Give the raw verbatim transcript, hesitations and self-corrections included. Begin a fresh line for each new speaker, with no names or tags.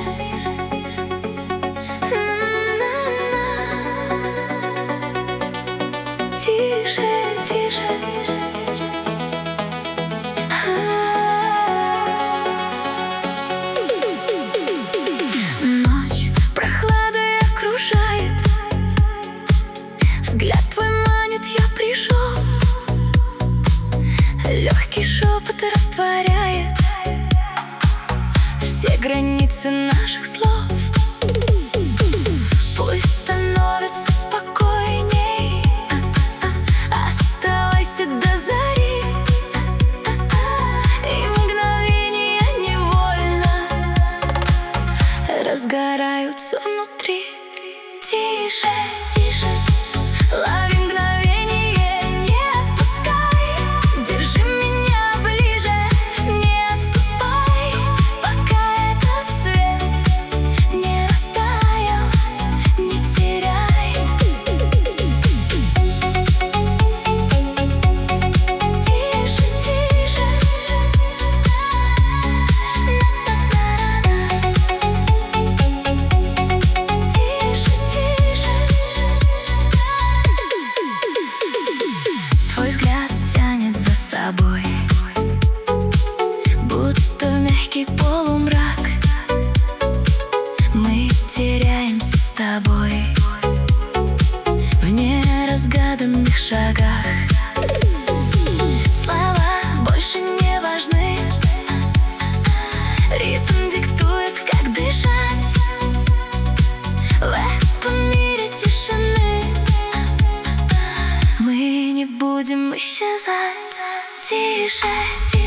Тише, тише. Ночь прохладой окружает, взгляд твой манит, я пришел. Легкий шепот растворяет все границы наших слов. Пусть становится спокойней, оставайся до зари, и мгновения невольно разгораются внутри. Тише, тише, лови мгновение, не отпускай. Держи меня ближе, не отступай, пока этот свет не растаял, не теряй. Тише, тише. Тише, тише. Твой взгляд тянет за собой, будто в мягкий полумрак. Мы теряемся с тобой в неразгаданных шагах. Слова больше не важны, ритм диктует, как дышать в этом мире тишины. Мы не будем исчезать. Тише, тише.